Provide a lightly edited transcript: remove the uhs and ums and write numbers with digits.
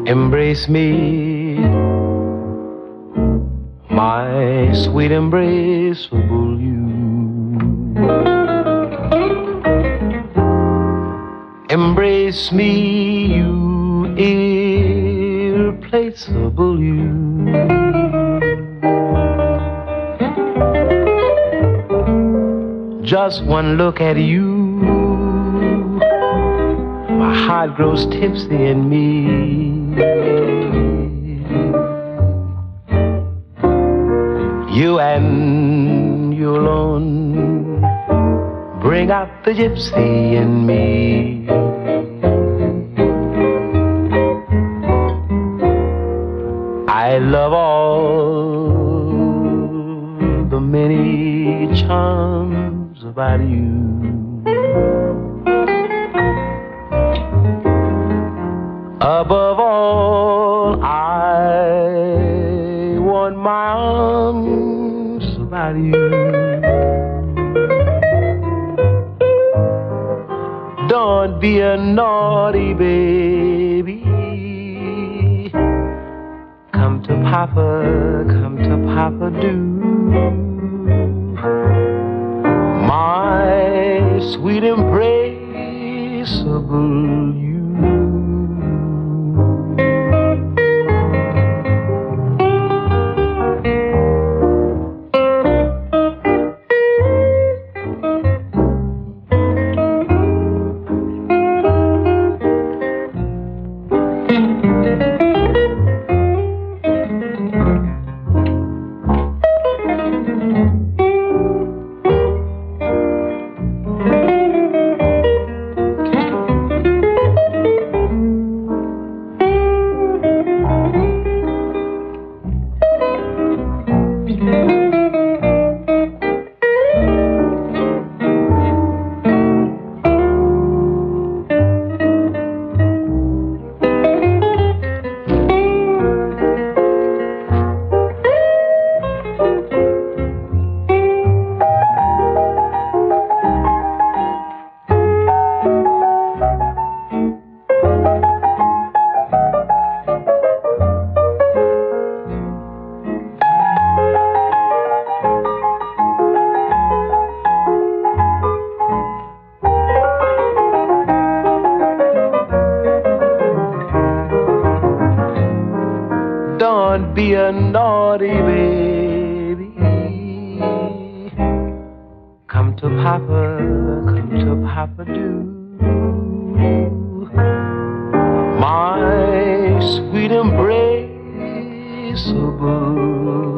Embrace me, my sweet embraceable you. Embrace me, you irreplaceable you. Just one look at you, my heart grows tipsy in me. You and you alone bring out the gypsy in me. I love all the many charms about you. Above all, I want my arms about you. Don't be a naughty baby. Come to Papa, do. My sweet embraceable you. Don't be a naughty baby. Come to Papa, do. My sweet embraceable